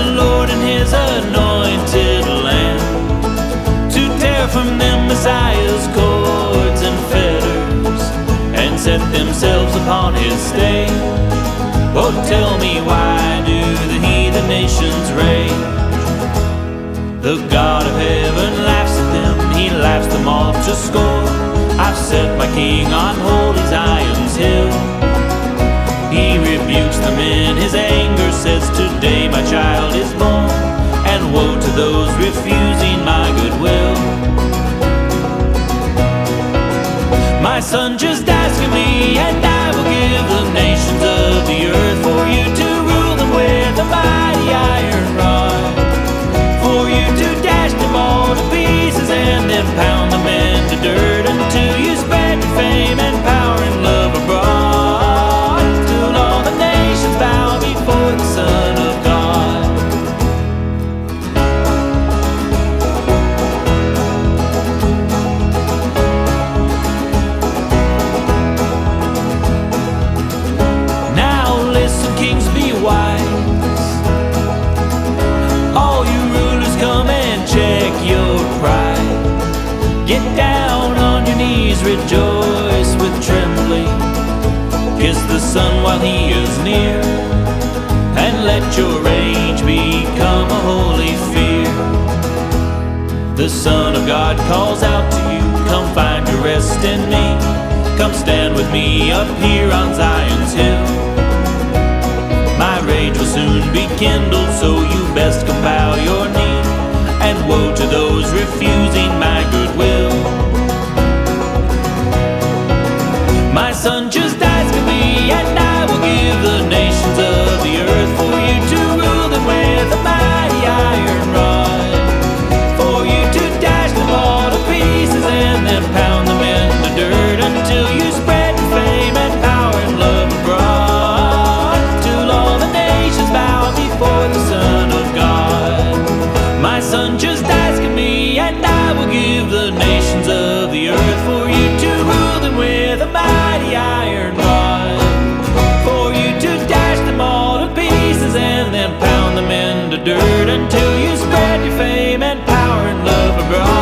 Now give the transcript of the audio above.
Lord and His anointed Lamb, to tear from them Messiah's cords and fetters, and set themselves upon His stage. Oh, tell me, why do the heathen nations rage? The God of heaven laughs at them, He laughs them all to scorn. I've set my King on holy Zion's hill. He rebukes them in His anger, says, today my child is born, and woe to those refusing my goodwill. My son, just ask of me, and I will give the nations of the earth for you to rule them with a mighty iron rod, for you to dash them all to pieces and then pound them into dirt until you spread your fame and power and love abroad, till all the nations bow before the Son of God. Now listen, kings, be wise. All you rulers, come and check your pride. Get down on your knees, rejoice with trembling. Kiss the Son while He is near, and let your rage become a holy fear. The Son of God calls out to you, come find your rest in me. Come stand with me up here on Zion's hill. My rage will soon be kindled, so you best come bow your knee, and woe to those refusing my goodwill. My son, just ask of me, and I will give the nations of the earth for you to rule them with a mighty iron rod, for you to dash them all to pieces and then pound them into dirt until you spread your fame and power and love abroad, till all the nations bow before the Son of God. My son, just ask of me, and I will give the nations of the earth for you to rule them with a mighty iron rod, for you to dash them all to pieces and then pound them into dirt until you spread your fame and power and love abroad.